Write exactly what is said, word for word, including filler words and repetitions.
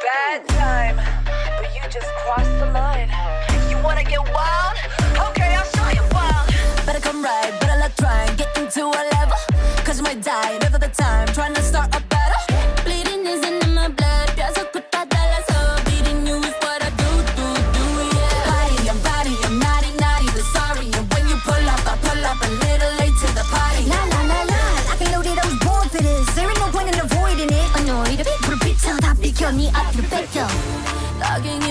bad time, but you just crossed the line. You wanna get wild? Okay, I'll show you wild. Better come right, better not try and get into a level. Cause you might die, never the time, trying to start a battle. Bleeding isn't in my blood, pienso que está de la so. Beating you is what I do, do, do, yeah. Party, I'm body, I'm naughty, naughty, but sorry. And when you pull up, I pull up a little late to the party. La, la, la, la, I can load it, I was born for this. There ain't no point in avoiding it. Annoyed, put a bitch on top, because me up to the bed, yo. Logging